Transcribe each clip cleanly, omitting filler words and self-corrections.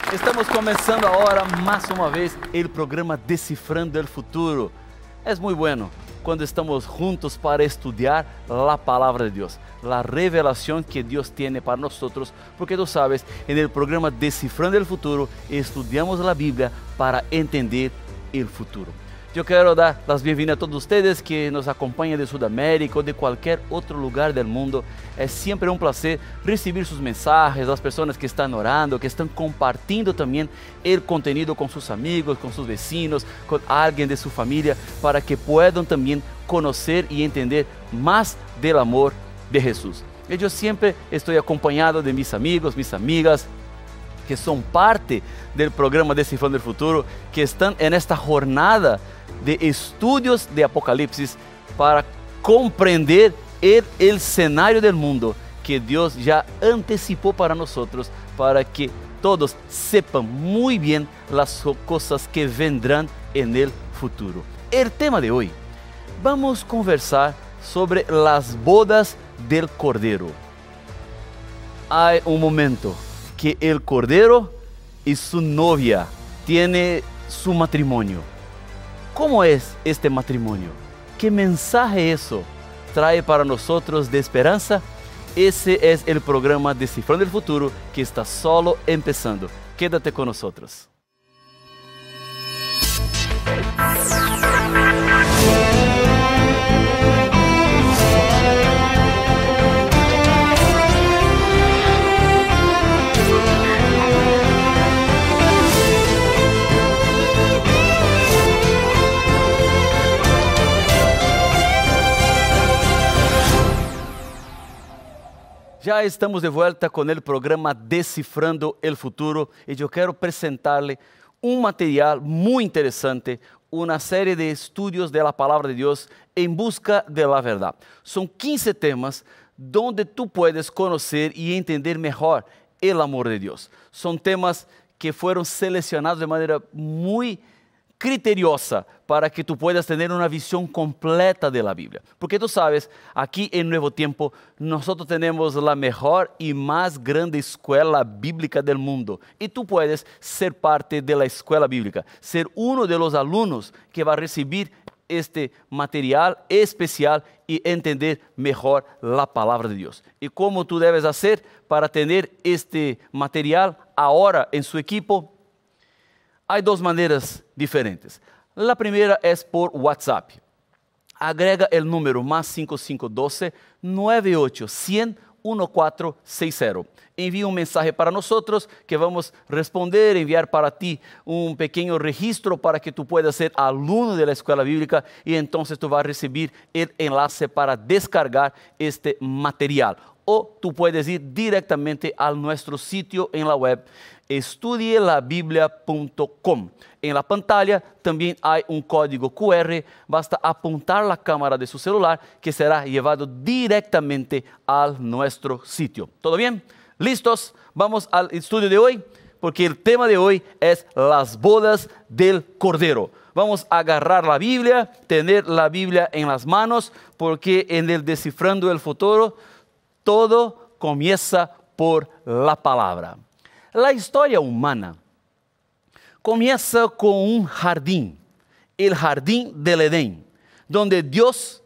Estamos começando agora mais uma vez o programa Decifrando o Futuro. É muito bueno quando estamos juntos para estudar a palavra de Deus, a revelação que Deus tem para nós, porque tu sabes, no programa Decifrando o Futuro estudamos a Bíblia para entender o futuro. Eu quero dar as bem-vindas a todos ustedes que nos acompanham de Sudamérica ou de qualquer outro lugar do mundo. É sempre um prazer receber suas mensagens, as pessoas que estão orando, que estão compartilhando também o conteúdo com seus amigos, com seus vecinos, com alguém de sua família, para que possam também conhecer e entender mais do amor de Jesus. Eu sempre estou acompanhado de mis amigos, mis amigas, que são parte do programa Decifrando o Futuro, que estão nesta jornada de estudos de Apocalipse para compreender o cenário do mundo que Deus já antecipou para nós, para que todos sepam muito bem as coisas que vendrão no futuro. O tema de hoje, vamos conversar sobre as bodas del Cordeiro. Há momento que el Cordero y su novia tiene su matrimonio. ¿Cómo es este matrimonio? ¿Qué mensaje eso trae para nosotros de esperanza? Ese es el programa Descifrando el Futuro que está solo empezando. Quédate con nosotros. Já estamos de volta com o programa Decifrando o Futuro e eu quero apresentar-lhe material muito interessante, uma série de estudos da palavra de Deus em busca da verdade. São 15 temas onde tu puedes conhecer e entender melhor o amor de Deus. São temas que foram selecionados de maneira muito criteriosa para que tu puedas tener una visión completa de la Biblia. Porque tú sabes, aquí en Nuevo Tiempo, nosotros tenemos la mejor y más grande escuela bíblica del mundo. Y tú puedes ser parte de la escuela bíblica, ser uno de los alumnos que va a recibir este material especial y entender mejor la palabra de Dios. ¿Y cómo tú debes hacer para tener este material ahora en su equipo? Hay dos maneiras diferentes. La primera es por WhatsApp. Agrega el número más 5512 98 100 1460. Envía un mensaje para nosotros que vamos a responder, enviar para ti un pequeño registro para que tú puedas ser alumno de la escuela bíblica y entonces tú vas a recibir el enlace para descargar este material. O tú puedes ir directamente a nuestro sitio en la web, estudielabiblia.com. En la pantalla también hay un código QR, basta apuntar la cámara de su celular que será llevado directamente a nuestro sitio. ¿Todo bien? ¿Listos? Vamos al estudio de hoy, porque el tema de hoy es las bodas del Cordero. Vamos a agarrar la Biblia, tener la Biblia en las manos, porque en el Descifrando el Futuro todo comienza por la palabra. La historia humana comienza con un jardín, el jardín del Edén, donde Dios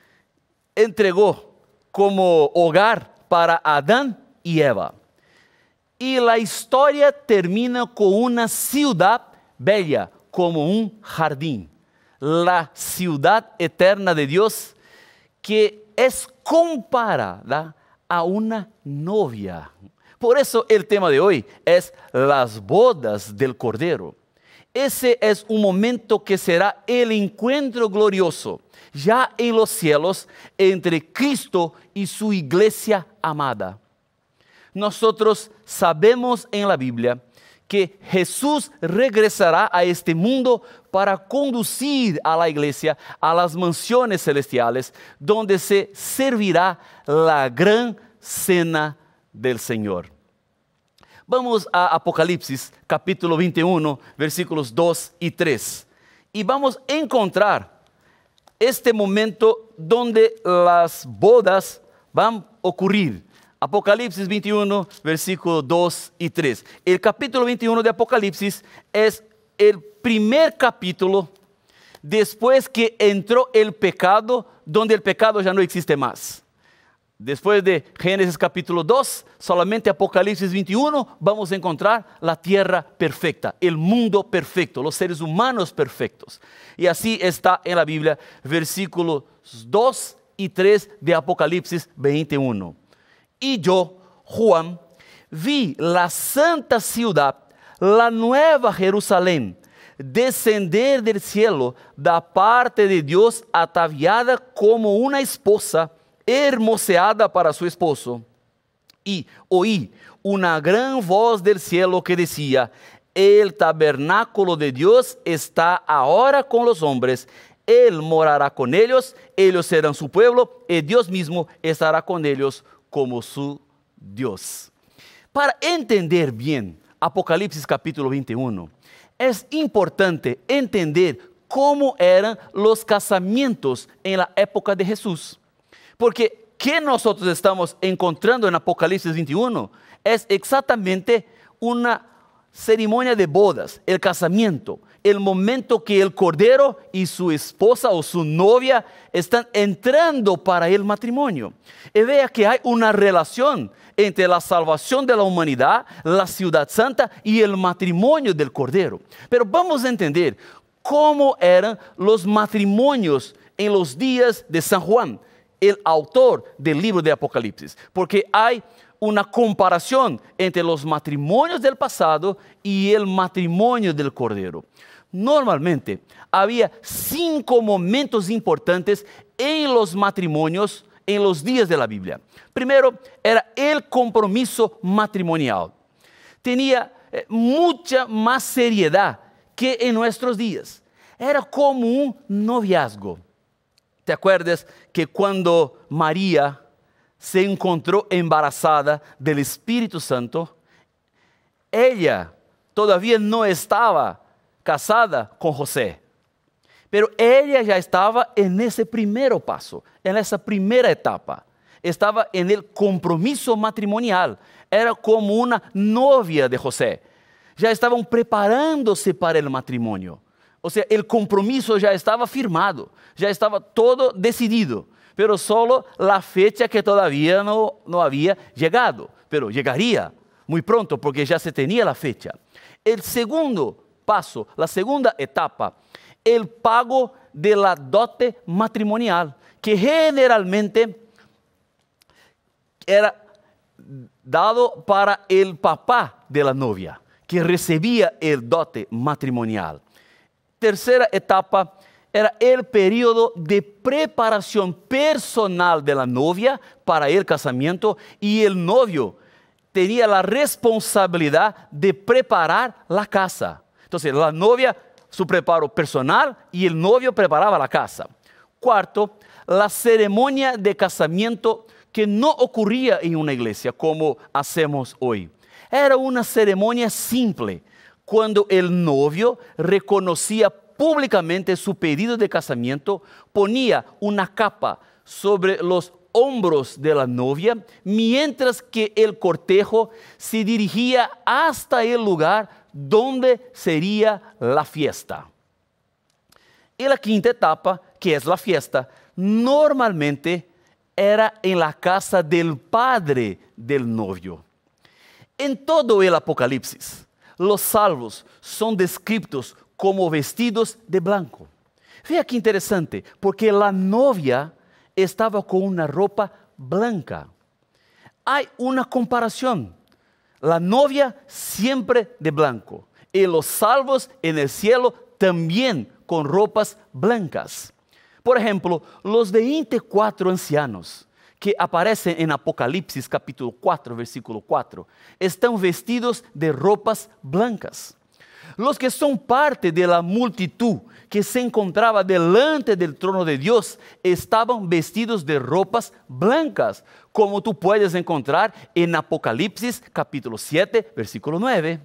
entregó como hogar para Adán y Eva. Y la historia termina con una ciudad bella como un jardín, la ciudad eterna de Dios, que es comparada a una novia. Por eso el tema de hoy es las bodas del Cordero. Ese es un momento que será el encuentro glorioso, ya en los cielos, entre Cristo y su iglesia amada. Nosotros sabemos en la Biblia que Jesús regresará a este mundo para conducir a la iglesia a las mansiones celestiales, donde se servirá la gran cena del Señor. Vamos a Apocalipsis, capítulo 21, versículos 2 y 3. Y vamos a encontrar este momento donde las bodas van a ocurrir. Apocalipsis 21, versículos 2 y 3. El capítulo 21 de Apocalipsis es el primer capítulo después que entró el pecado, donde el pecado ya no existe más. Después de Génesis capítulo 2, solamente Apocalipsis 21, vamos a encontrar la tierra perfecta, el mundo perfecto, los seres humanos perfectos. Y así está en la Biblia, versículos 2 y 3 de Apocalipsis 21. Y yo, Juan, vi la santa ciudad, la nueva Jerusalén, descender del cielo, da parte de Dios, ataviada como una esposa, hermoseada para su esposo. Y oí una gran voz del cielo que decía: el tabernáculo de Dios está ahora con los hombres, Él morará con ellos, ellos serán su pueblo, y Dios mismo estará con ellos como su Dios. Para entender bien Apocalipsis capítulo 21, es importante entender cómo eran los casamientos en la época de Jesús. Porque ¿qué nosotros estamos encontrando en Apocalipsis 21? Es exactamente una ceremonia de bodas, el casamiento, el momento que el Cordero y su esposa o su novia están entrando para el matrimonio. Y vea que hay una relación entre la salvación de la humanidad, la ciudad santa y el matrimonio del Cordero. Pero vamos a entender cómo eran los matrimonios en los días de San Juan, el autor del libro de Apocalipsis, porque hay una comparación entre los matrimonios del pasado y el matrimonio del Cordero. Normalmente había 5 momentos importantes en los matrimonios en los días de la Biblia. Primero era el compromiso matrimonial. Tenía mucha más seriedad que en nuestros días. Era como un noviazgo. ¿Te acuerdas que cuando María se encontró embarazada del Espíritu Santo, ella todavía no estaba casada con José, pero ella ya estaba en ese primer paso, en esa primera etapa, estaba en el compromiso matrimonial, era como una novia de José, ya estaban preparándose para el matrimonio. O sea, el compromiso ya estaba firmado, ya estaba todo decidido, pero solo la fecha que todavía no había llegado, pero llegaría muy pronto porque ya se tenía la fecha. El segundo paso, la segunda etapa, el pago de la dote matrimonial, que generalmente era dado para el papá de la novia, que recibía el dote matrimonial. Tercera etapa era el periodo de preparación personal de la novia para el casamiento, y el novio tenía la responsabilidad de preparar la casa. Entonces, la novia, su preparo personal, y el novio preparaba la casa. Cuarto, la ceremonia de casamiento, que no ocurría en una iglesia como hacemos hoy. Era una ceremonia simple, cuando el novio reconocía públicamente su pedido de casamiento, ponía una capa sobre los hombros de la novia, mientras que el cortejo se dirigía hasta el lugar donde sería la fiesta. Y la quinta etapa, que es la fiesta, normalmente era en la casa del padre del novio. En todo el Apocalipsis, los salvos son descritos como vestidos de blanco. Vea qué interesante, porque la novia estaba con una ropa blanca. Hay una comparación. La novia siempre de blanco, y los salvos en el cielo también con ropas blancas. Por ejemplo, los 24 ancianos que aparecen en Apocalipsis capítulo 4, versículo 4, están vestidos de ropas blancas. Los que son parte de la multitud que se encontraba delante del trono de Dios estaban vestidos de ropas blancas, como tú puedes encontrar en Apocalipsis capítulo 7, versículo 9.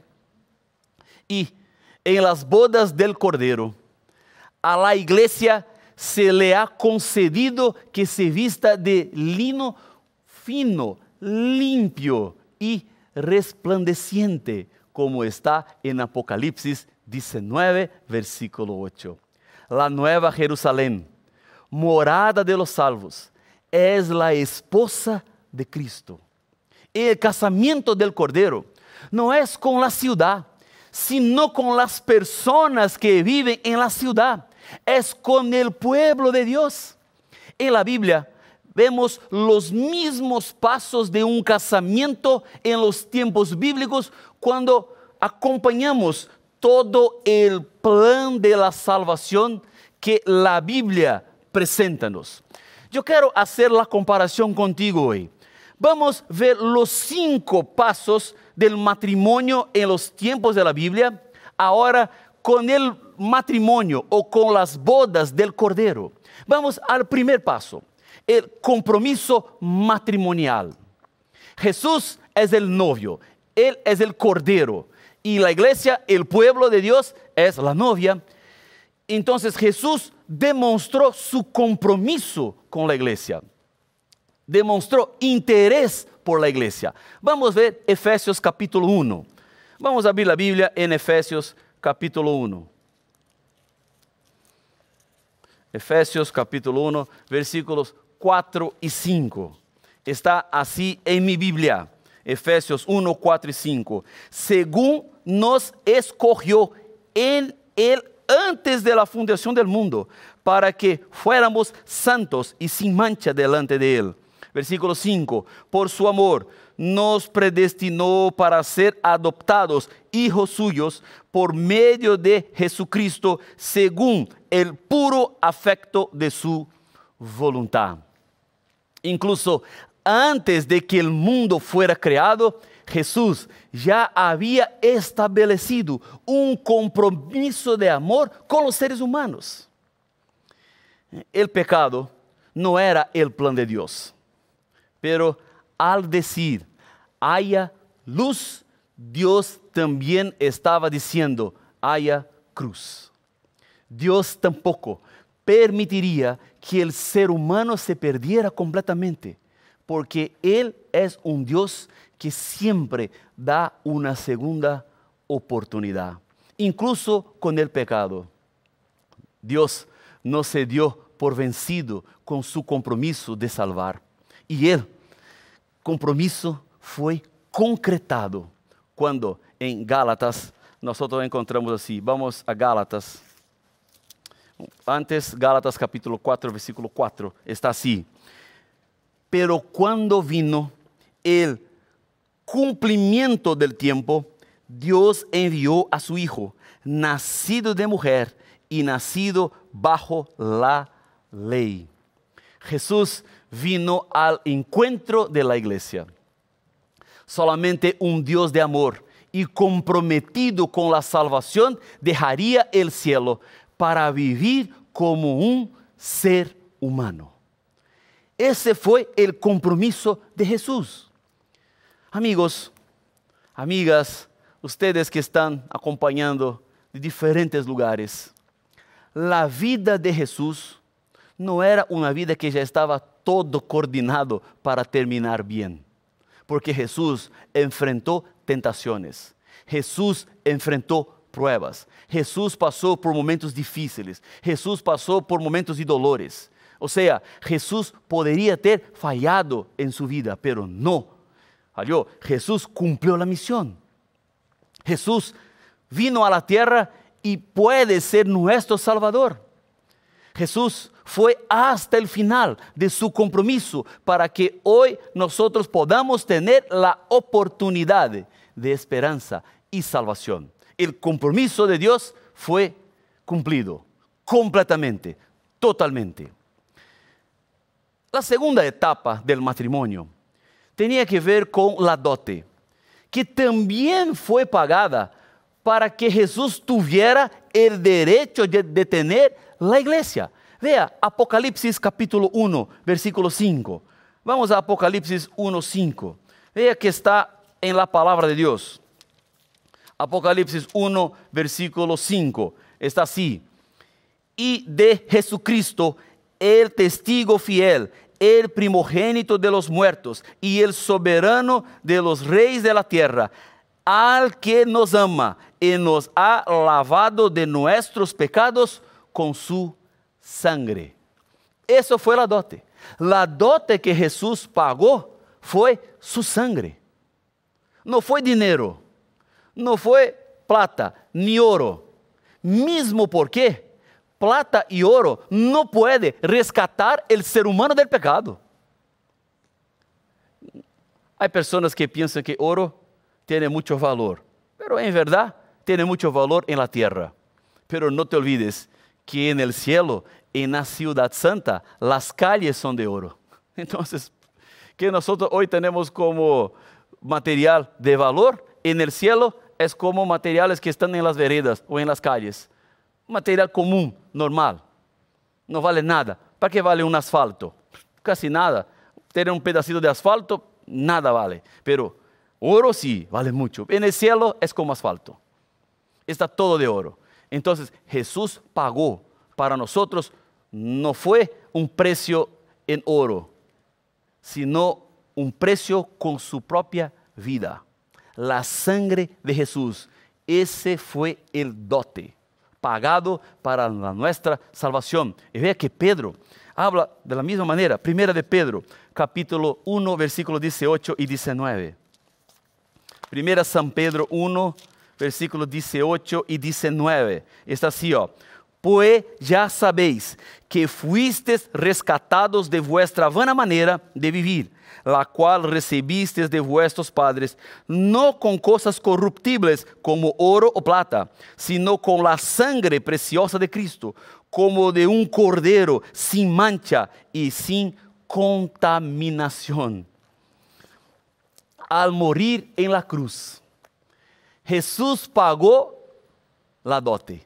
Y en las bodas del Cordero, a la iglesia se le ha concedido que se vista de lino fino, limpio y resplandeciente, como está en Apocalipsis 19, versículo 8. La nueva Jerusalén, morada de los salvos, es la esposa de Cristo. El casamiento del Cordero no es con la ciudad, sino con las personas que viven en la ciudad. Es con el pueblo de Dios. En la Biblia vemos los mismos pasos de un casamiento en los tiempos bíblicos cuando acompañamos todo el plan de la salvación que la Biblia presenta-nos. Yo quiero hacer la comparación contigo hoy. Vamos a ver los 5 pasos del matrimonio en los tiempos de la Biblia, ahora con el matrimonio o con las bodas del Cordero. Vamos al primer paso, el compromiso matrimonial. Jesús es el novio, Él es el Cordero y la iglesia, el pueblo de Dios, es la novia. Entonces Jesús demostró su compromiso con la iglesia. Demostró interés por la iglesia. Vamos a ver Efesios capítulo 1. Vamos a abrir la Biblia en Efesios capítulo 1. Efesios capítulo 1, versículos 4 y 5. Está así en mi Biblia. Efesios 1, 4 y 5. Según nos escogió en Él antes de la fundación del mundo, para que fuéramos santos y sin mancha delante de Él. Versículo 5, por su amor nos predestinó para ser adoptados hijos suyos por medio de Jesucristo, según el puro afecto de su voluntad. Incluso antes de que el mundo fuera creado, Jesús ya había establecido un compromiso de amor con los seres humanos. El pecado no era el plan de Dios. Pero al decir, haya luz, Dios también estaba diciendo, haya cruz. Dios tampoco permitiría que el ser humano se perdiera completamente, porque Él es un Dios que siempre da una segunda oportunidad, incluso con el pecado. Dios no se dio por vencido con su compromiso de salvar. Y el compromiso fue concretado cuando en Gálatas nosotros encontramos así. Vamos a Gálatas. Antes, Gálatas capítulo 4, versículo 4, está así. Pero cuando vino el cumplimiento del tiempo, Dios envió a su Hijo, nacido de mujer y nacido bajo la ley. Jesús vino al encuentro de la iglesia. Solamente un Dios de amor y comprometido con la salvación dejaría el cielo para vivir como un ser humano. Ese fue el compromiso de Jesús. Amigos, amigas, ustedes que están acompañando de diferentes lugares, la vida de Jesús no era una vida que ya estaba todo coordinado para terminar bien. Porque Jesús enfrentó tentaciones. Jesús enfrentó pruebas. Jesús pasó por momentos difíciles. Jesús pasó por momentos de dolores. O sea, Jesús podría ter fallado en su vida, pero no falló. Jesús cumplió la misión. Jesús vino a la tierra y puede ser nuestro Salvador. Jesús fue hasta el final de su compromiso para que hoy nosotros podamos tener la oportunidad de esperanza y salvación. El compromiso de Dios fue cumplido completamente, totalmente. La segunda etapa del matrimonio tenía que ver con la dote, que también fue pagada para que Jesús tuviera el derecho de tener la iglesia. Vea Apocalipsis capítulo 1, versículo 5. Vamos a Apocalipsis 1, 5. Vea que está en la palabra de Dios. Apocalipsis 1, versículo 5. Está así. Y de Jesucristo, el testigo fiel, el primogénito de los muertos y el soberano de los reyes de la tierra, al que nos ama y nos ha lavado de nuestros pecados con su sangre. Eso fue la dote. La dote que Jesús pagó fue su sangre. No fue dinero, no fue plata ni oro. Mismo porque plata y oro no puede rescatar el ser humano del pecado. Hay personas que piensan que oro tiene mucho valor, pero en verdad tiene mucho valor en la tierra. Pero no te olvides que en el cielo, en la ciudad santa, las calles son de oro. Entonces, que nosotros hoy tenemos como material de valor, en el cielo es como materiales que están en las veredas o en las calles. Material común, normal. No vale nada. ¿Para qué vale un asfalto? Casi nada. Tener un pedacito de asfalto, nada vale. Pero oro sí, vale mucho. En el cielo es como asfalto. Está todo de oro. Entonces Jesús pagó para nosotros, no fue un precio en oro, sino un precio con su propia vida. La sangre de Jesús, ese fue el dote pagado para nuestra salvación. Y vea que Pedro habla de la misma manera. Primera de Pedro, capítulo 1, versículos 18 y 19. Primera San Pedro 1, versículos 18 y 19. Está así, pues ya sabéis que fuisteis rescatados de vuestra vana manera de vivir, la cual recibisteis de vuestros padres, no con cosas corruptibles como oro o plata, sino con la sangre preciosa de Cristo, como de un cordero sin mancha y sin contaminación. Al morir en la cruz, Jesús pagó la dote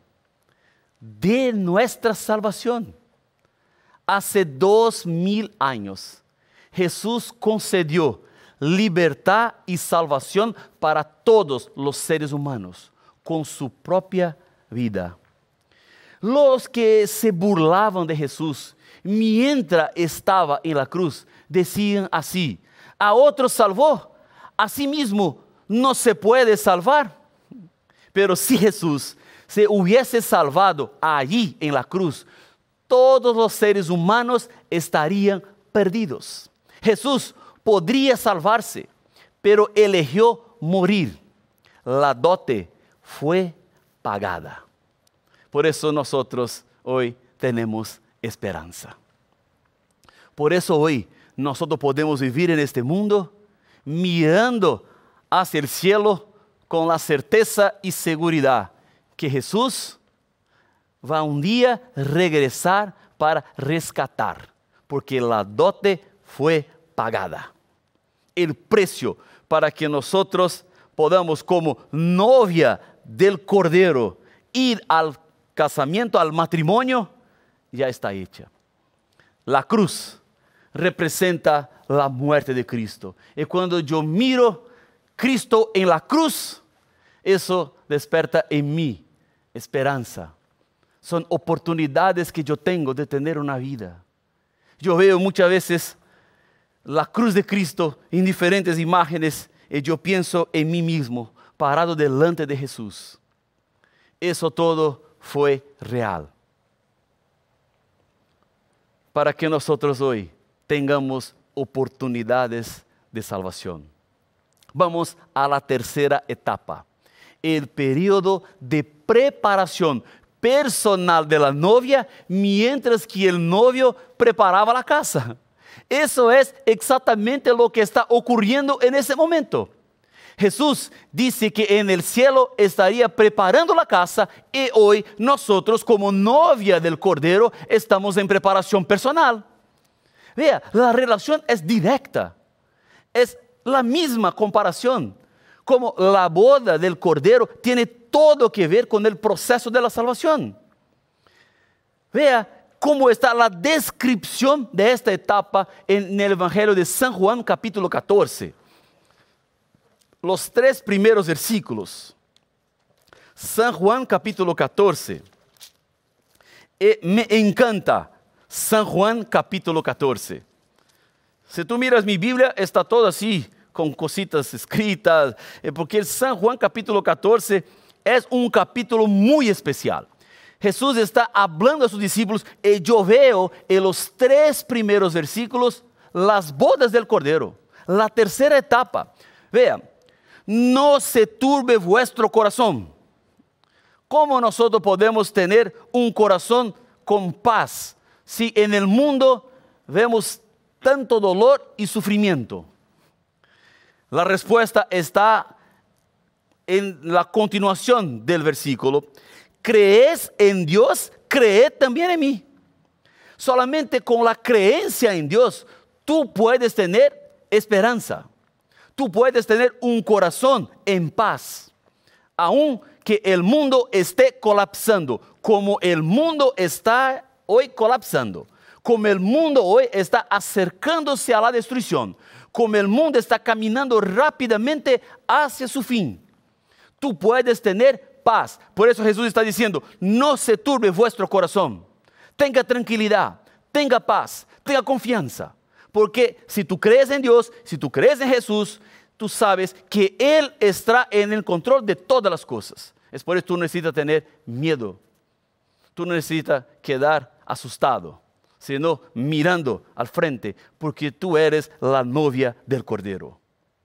de nuestra salvación. Hace 2000 años, Jesús concedió libertad y salvación para todos los seres humanos con su propia vida. Los que se burlaban de Jesús mientras estaba en la cruz decían así: a otros salvó, a sí mismo no se puede salvar. Pero si Jesús se hubiese salvado allí en la cruz, todos los seres humanos estarían perdidos. Jesús podría salvarse, pero eligió morir. La dote fue pagada. Por eso nosotros hoy tenemos esperanza. Por eso hoy nosotros podemos vivir en este mundo mirando hacia el cielo con la certeza y seguridad que Jesús va un día a regresar para rescatar, porque la dote fue pagada. El precio para que nosotros podamos, como novia del Cordero, ir al casamiento, al matrimonio, ya está hecha. La cruz representa la muerte de Cristo. Y cuando yo miro Cristo en la cruz, eso desperta en mí esperanza. Son oportunidades que yo tengo de tener una vida. Yo veo muchas veces la cruz de Cristo en diferentes imágenes y yo pienso en mí mismo, parado delante de Jesús. Eso todo fue real. Para que nosotros hoy tengamos oportunidades de salvación. Vamos a la tercera etapa. El periodo de preparación personal de la novia mientras que el novio preparaba la casa. Eso es exactamente lo que está ocurriendo en ese momento. Jesús dice que en el cielo estaría preparando la casa y hoy nosotros como novia del Cordero estamos en preparación personal. Vea, la relación es directa. Es la misma comparación. Como la boda del Cordero tiene todo que ver con el proceso de la salvación. Vea cómo está la descripción de esta etapa en el Evangelio de San Juan, capítulo 14. Los 3 primeros versículos. San Juan, capítulo 14. Me encanta San Juan, capítulo 14. Si tú miras mi Biblia, está todo así, con cositas escritas, porque el San Juan capítulo 14 es un capítulo muy especial. Jesús está hablando a sus discípulos y yo veo en los 3 primeros versículos las bodas del Cordero, la tercera etapa. Vean, no se turbe vuestro corazón. ¿Cómo nosotros podemos tener un corazón con paz si en el mundo vemos tanto dolor y sufrimiento? La respuesta está en la continuación del versículo. ¿Crees en Dios? Creed también en mí. Solamente con la creencia en Dios, tú puedes tener esperanza. Tú puedes tener un corazón en paz. Aun que el mundo esté colapsando, como el mundo está hoy colapsando, como el mundo hoy está acercándose a la destrucción, como el mundo está caminando rápidamente hacia su fin, tú puedes tener paz. Por eso Jesús está diciendo, no se turbe vuestro corazón, tenga tranquilidad, tenga paz, tenga confianza, porque si tú crees en Dios, si tú crees en Jesús, tú sabes que Él está en el control de todas las cosas. Es por eso que tú necesitas tener miedo, tú no necesitas quedar asustado, sino mirando al frente, porque tú eres la novia del Cordero.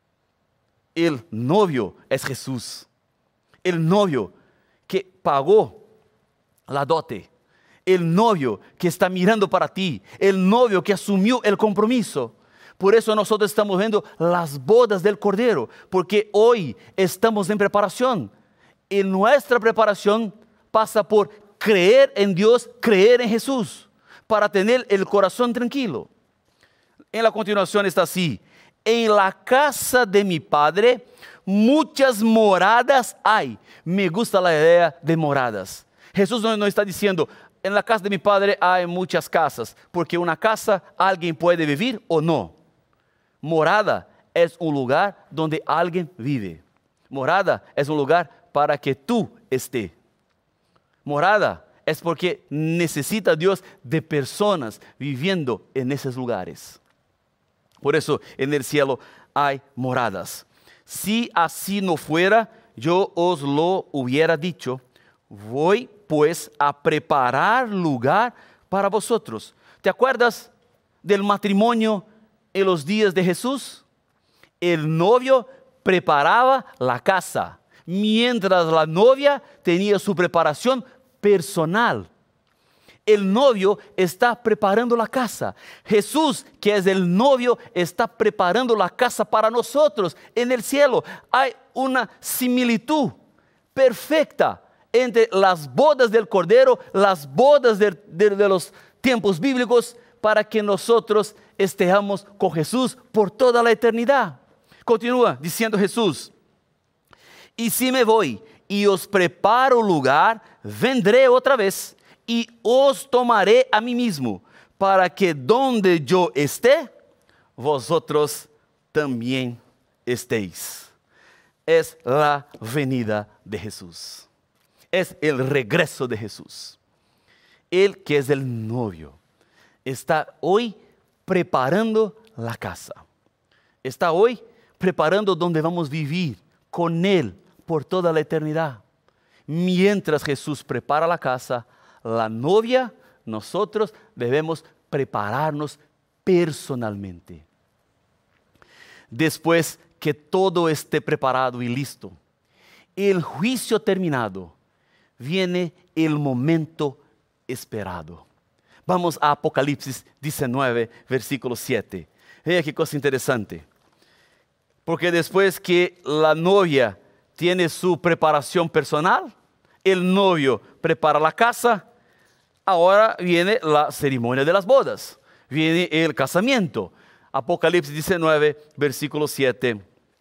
El novio es Jesús, el novio que pagó la dote, el novio que está mirando para ti, el novio que asumió el compromiso. Por eso nosotros estamos viendo las bodas del Cordero, porque hoy estamos en preparación. Y nuestra preparación pasa por creer en Dios, creer en Jesús, para tener el corazón tranquilo. En la continuación está así: en la casa de mi Padre muchas moradas hay. Me gusta la idea de moradas. Jesús no está diciendo, en la casa de mi Padre hay muchas casas, porque una casa alguien puede vivir o no. Morada es un lugar donde alguien vive. Morada es un lugar para que tú estés. Morada es porque necesita Dios de personas viviendo en esos lugares. Por eso en el cielo hay moradas. Si así no fuera, yo os lo hubiera dicho. Voy pues a preparar lugar para vosotros. ¿Te acuerdas del matrimonio en los días de Jesús? El novio preparaba la casa, mientras la novia tenía su preparación personal. El novio está preparando la casa. Jesús, que es el novio, está preparando la casa para nosotros en el cielo. Hay una similitud perfecta entre las bodas del Cordero, las bodas de los tiempos bíblicos, para que nosotros estemos con Jesús por toda la eternidad. Continúa diciendo Jesús: y si me voy y os preparo lugar, vendré otra vez y os tomaré a mí mismo, para que donde yo esté, vosotros también estéis. Es la venida de Jesús. Es el regreso de Jesús. Él, que es el novio, está hoy preparando la casa. Está hoy preparando donde vamos a vivir con Él por toda la eternidad. Mientras Jesús prepara la casa, la novia, nosotros debemos prepararnos personalmente. Después que todo esté preparado y listo, el juicio terminado, viene el momento esperado. Vamos a Apocalipsis 19, versículo 7. Vea qué cosa interesante. Porque después que la novia tiene su preparación personal, el novio prepara la casa, ahora viene la ceremonia de las bodas, viene el casamiento. Apocalipsis 19, versículo 7.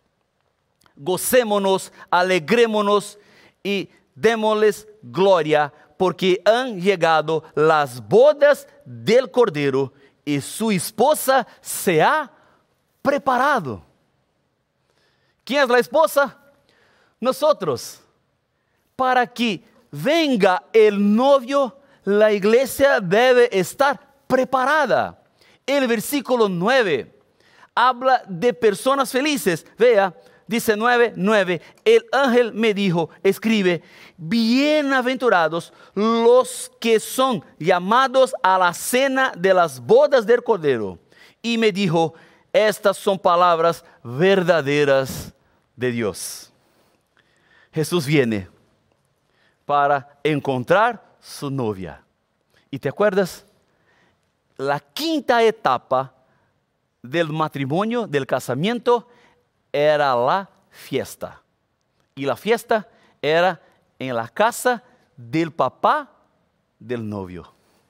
Gocémonos, alegrémonos y démosles gloria, porque han llegado las bodas del Cordero y su esposa se ha preparado. ¿Quién es la esposa? Nosotros. Para que venga el novio, la iglesia debe estar preparada. El versículo 9 habla de personas felices. Vea, 19:9, el ángel me dijo, escribe, bienaventurados los que son llamados a la cena de las bodas del Cordero. Y me dijo, estas son palabras verdaderas de Dios. Jesús viene para encontrar su novia. ¿Y te acuerdas? La quinta etapa del matrimonio, del casamiento, era la fiesta. Y la fiesta era en la casa del papá del novio.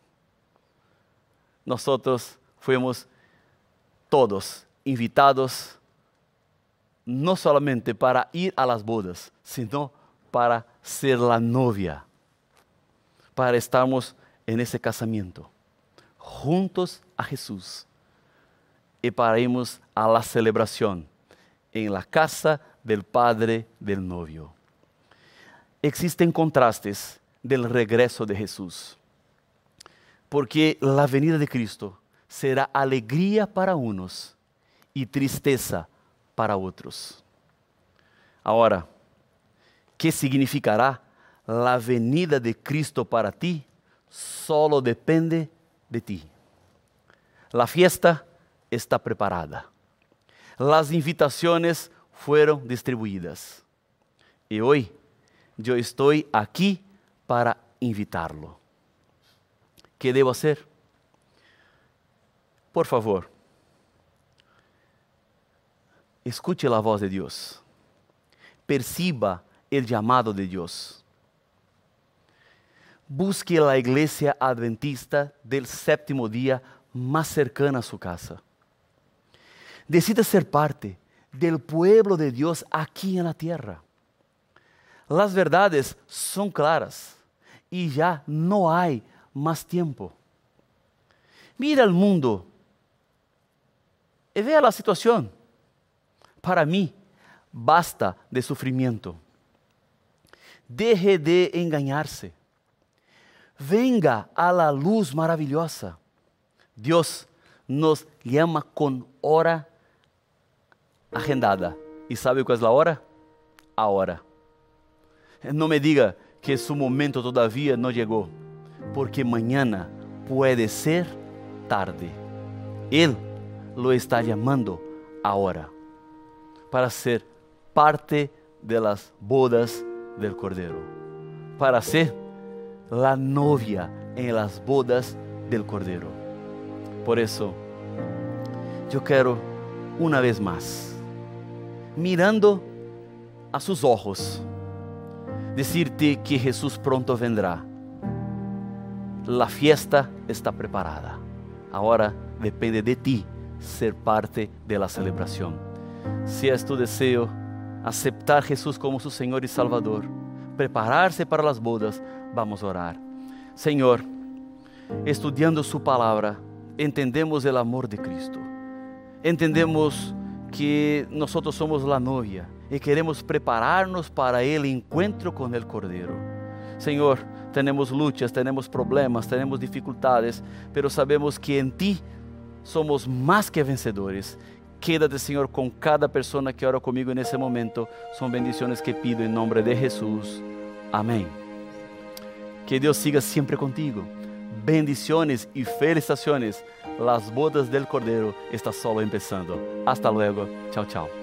Nosotros fuimos todos invitados, no solamente para ir a las bodas, sino para ser la novia, para estarmos en ese casamiento, juntos a Jesús, y para irnos a la celebración en la casa del padre del novio. Existen contrastes del regreso de Jesús, porque la venida de Cristo será alegría para unos y tristeza para otros. Ahora, ¿qué significará la venida de Cristo para ti? Solo depende de ti. La fiesta está preparada. Las invitaciones fueron distribuidas. Y hoy yo estoy aquí para invitarlo. ¿Qué debo hacer? Por favor, escuche la voz de Dios. Perciba el llamado de Dios. Busque la iglesia adventista del séptimo día más cercana a su casa. Decida ser parte del pueblo de Dios aquí en la tierra. Las verdades son claras y ya no hay más tiempo. Mira el mundo y vea la situación. Para mí, basta de sufrimiento. Deje de engañarse. Venga a la luz maravillosa. Dios nos llama con hora agendada. ¿Y sabe cuál es la hora? Ahora. No me diga que su momento todavía no llegó, porque mañana puede ser tarde. Él lo está llamando ahora para ser parte de las bodas del Cordero, para ser la novia en las bodas del Cordero. Por eso, yo quiero una vez más, mirando a sus ojos, decirte que Jesús pronto vendrá. La fiesta está preparada. Ahora depende de ti ser parte de la celebración. Si es tu deseo aceptar a Jesús como su Señor y Salvador, prepararse para las bodas, vamos a orar. Señor, estudiando su palabra, entendemos el amor de Cristo. Entendemos que nosotros somos la novia y queremos prepararnos para el encuentro con el Cordero. Señor, tenemos luchas, tenemos problemas, tenemos dificultades, pero sabemos que en ti somos más que vencedores. Quédate, Señor, con cada persona que ora conmigo en ese momento. Son bendiciones que pido en nombre de Jesús. Amén. Que Dios siga siempre contigo. Bendiciones y felicitaciones. Las bodas del Cordero están solo empezando. Hasta luego. Chao, chao.